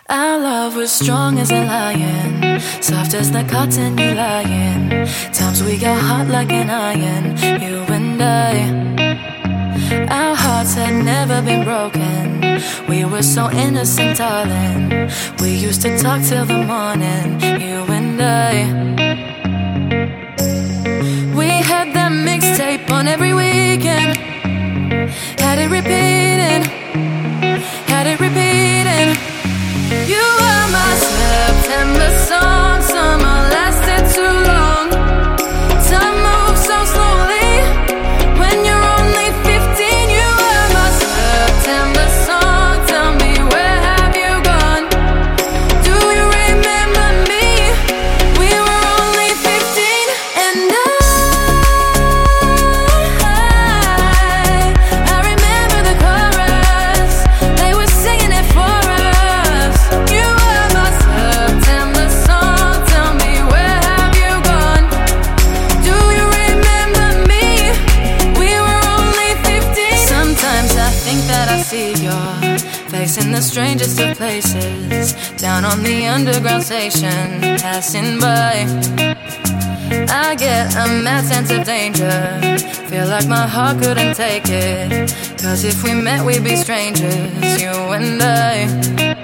Our love was strong as a lion, soft as the cotton you lying. Times we got hot like an iron, you and I. Our hearts had never been broken. We were so innocent, darling. We used to talk till the morning, you and I. We had that mixtape on every weekend. Had it repeating, had it repeating. You were my September song. Summer lasted too long. Time moves so slowly when you're only 15. You were my September song. Tell me, where have you gone? Do you remember me? We were only 15. And I remember the chorus. They were singing it for us. You were my September song. Tell me, where have you gone? Do you remember me? We were only 15. Sometimes I think that I see your face in the strangest of places, down on the underground station, passing by. I get a mad sense of danger, feel like my heart couldn't take it. 'Cause if we met we'd be strangers, you and I.